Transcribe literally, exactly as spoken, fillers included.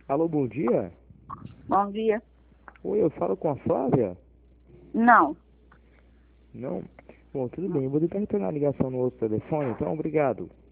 Alô, bom dia? Bom dia. Oi, eu falo com a Flávia? Não. Não? Bom, tudo bem, eu vou tentar retornar a ligação no outro telefone, então obrigado.